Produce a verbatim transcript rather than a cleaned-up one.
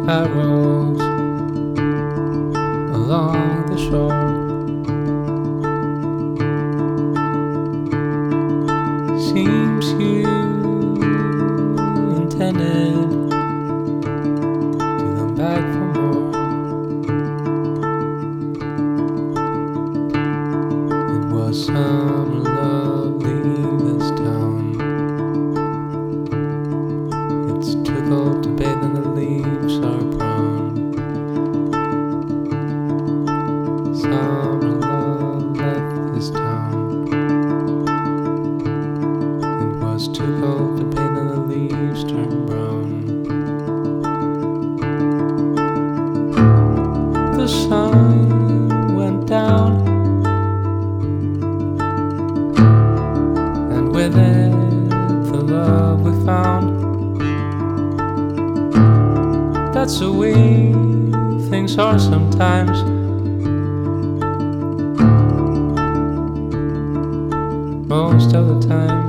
arrows along the shore. Seems you intended to come back for more. It was summer lovely this town. It's too cold to bathe and the leaves are brown. Summer love left this town. It was too cold to bathe and the leaves turn brown. The sun went down, and with it the love we found. That's the way things are sometimes. Most of the time.